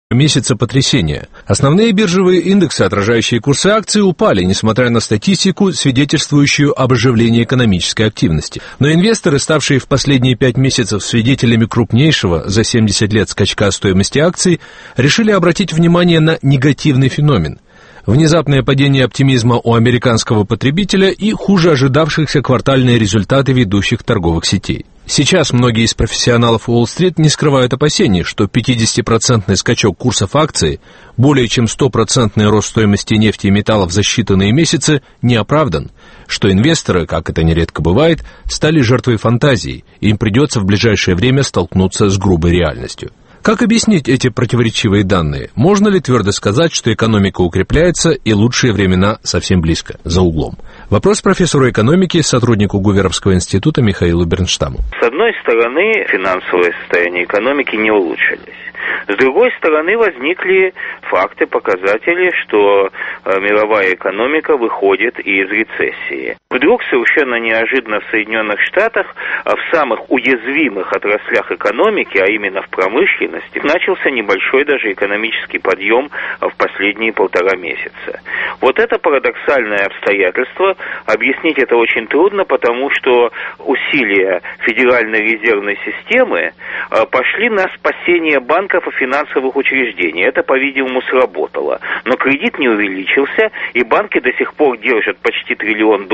месяца потрясения. Основные биржевые индексы, отражающие курсы акций, упали, несмотря на статистику, свидетельствующую об оживлении экономической активности. Но инвесторы, ставшие в последние 5 месяцев свидетелями крупнейшего за 70 лет скачка стоимости акций, решили обратить внимание на негативный феномен. Внезапное падение оптимизма у американского потребителя и хуже ожидавшихся квартальные результаты ведущих торговых сетей. Сейчас многие из профессионалов Уолл-стрит не скрывают опасений, что 50% скачок курсов акций, более чем 100% рост стоимости нефти и металлов за считанные месяцы не оправдан, что инвесторы, как это нередко бывает, стали жертвой фантазии, и им придется в ближайшее время столкнуться с грубой реальностью. Как объяснить эти противоречивые данные? Можно ли твердо сказать, что экономика укрепляется и лучшие времена совсем близко, за углом? Вопрос профессору экономики, сотруднику Гуверовского института Михаилу Бернштаму. С одной стороны, финансовое состояние экономики не улучшилось. С другой стороны, возникли факты, показатели, что мировая экономика выходит из рецессии. Вдруг совершенно неожиданно в Соединенных Штатах, в самых уязвимых отраслях экономики, а именно в промышленности, начался небольшой даже экономический подъем в последние 1,5 месяца. Вот это парадоксальное обстоятельство, объяснить это очень трудно, потому что усилия Федеральной резервной системы пошли на спасение банков и финансовых учреждений. Это, по-видимому, сработало. Но кредит не увеличился, и банки до сих пор держат почти $1 триллион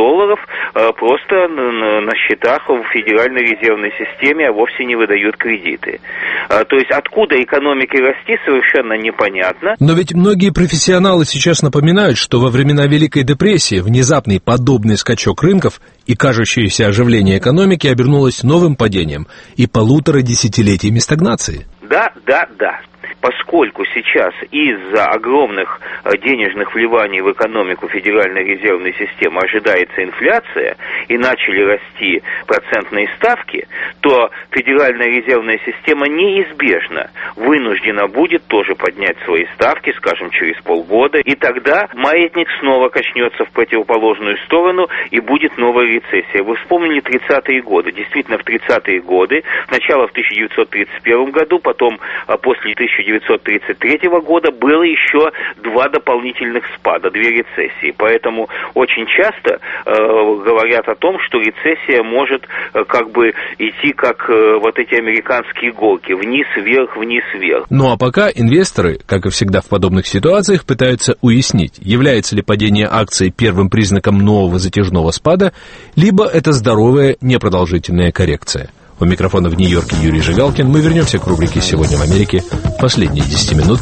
просто на счетах в Федеральной резервной системе, а вовсе не выдают кредиты. То есть откуда экономике расти, совершенно непонятно. Но ведь многие профессионалы сейчас напоминают, что во времена Великой депрессии внезапный подобный скачок рынков и кажущееся оживление экономики обернулось новым падением и 1,5 десятилетиями стагнации. Да. Поскольку сейчас из-за огромных денежных вливаний в экономику Федеральной резервной системы ожидается инфляция и начали расти процентные ставки, то Федеральная резервная система неизбежно вынуждена будет тоже поднять свои ставки, скажем, через полгода, и тогда маятник снова качнется в противоположную сторону и будет новая рецессия. Вы вспомнили 30-е годы. Действительно, в 30-е годы, сначала в 1931 году, потом после 1933 года было еще 2 дополнительных спада, 2 рецессии. Поэтому очень часто говорят о том, что рецессия может как бы идти как вот эти американские горки, вниз-вверх, вниз-вверх. Ну а пока инвесторы, как и всегда в подобных ситуациях, пытаются уяснить, является ли падение акций первым признаком нового затяжного спада, либо это здоровая непродолжительная коррекция. У микрофона в Нью-Йорке Юрий Жигалкин. Мы вернемся к рубрике «Сегодня в Америке» последние 10 минут